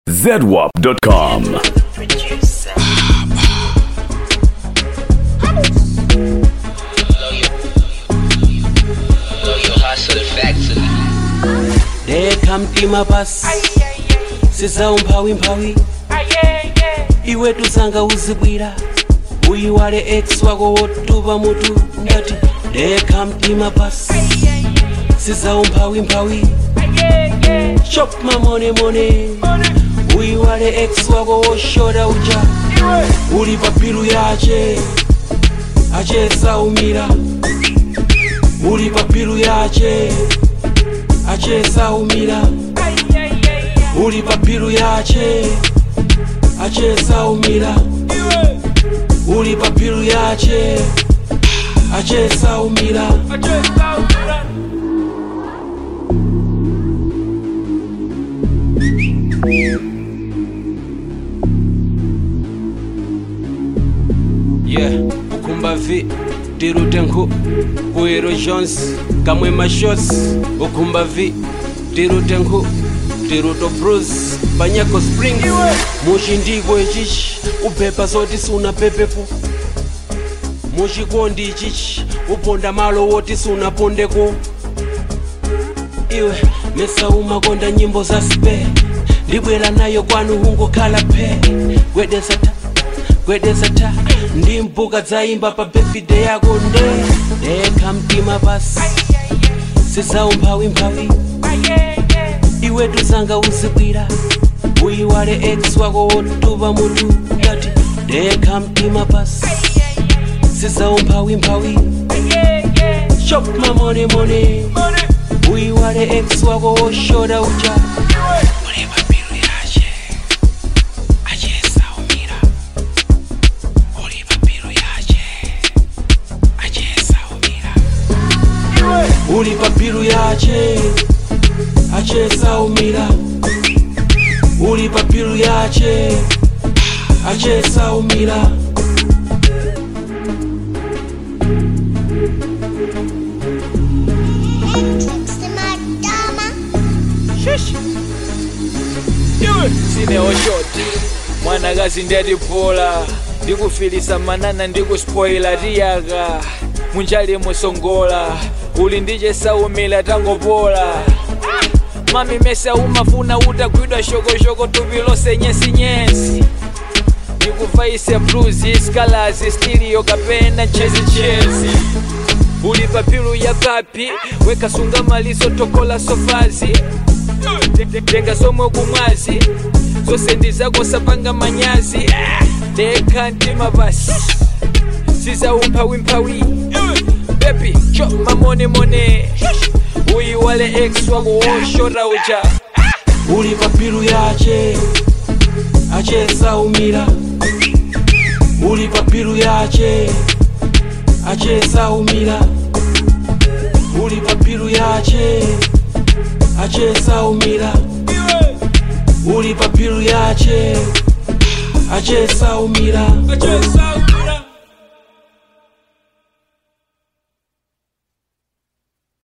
ZWAP.com. Deka mtima basi siza umphawi iwe tuzanga uzibwira uyiwale ex wako wotupa mutu ndati deka mtima basi siza umphawi chop my money uyiwale ex wako woshora uja uli papilu yache saumira uli papilu yache saumira uli papilu yache saumira uli papilu yache saumira yeah ukumba vi tirutenku kuiro Jones kamwe mashots ukumba vi tirutenku tiruto Bruce Banyako Springs mushindiko ichichi upepa zoti suna pepepo mushikondi ichichi uponda malo woti suna pondeko iwe mesa umakonda nyimbo za spe ndibwera nayo kwanu hungokhala pe gwedesata ndi mbuka dzaimba pa birthday yako deka mtima basi siza umphawi iwe tuzanga uzibwira uyiwale ex wako wotupa mutu ndati deka mtima basi siza umphawi chop my money uyiwale ex wako woshora uja uli papilu yache saumira uli papilu yache saumira sine oshota mwanakazi ndatipola ndikufilisa manana ndikuspoila tiyaga munjali musongola uli ndiche saumila tangopola mami mesa umafuna utagwidwa shokoshoko tupilose nyesinyesi ndikuvaise bluzi skalazi stilio kapena chezi uli papilu ya kapi wekasunga maliso tokola sofazi tenga somwe kumwazi zose ndizako sapanga manyazi deka mtima basi siza umphawi baby chop my money uyiwale ex wako woshora uja uli papilu yache saumira uli papilu yache saumira uli papilu yache saumira uli papilu yache saumira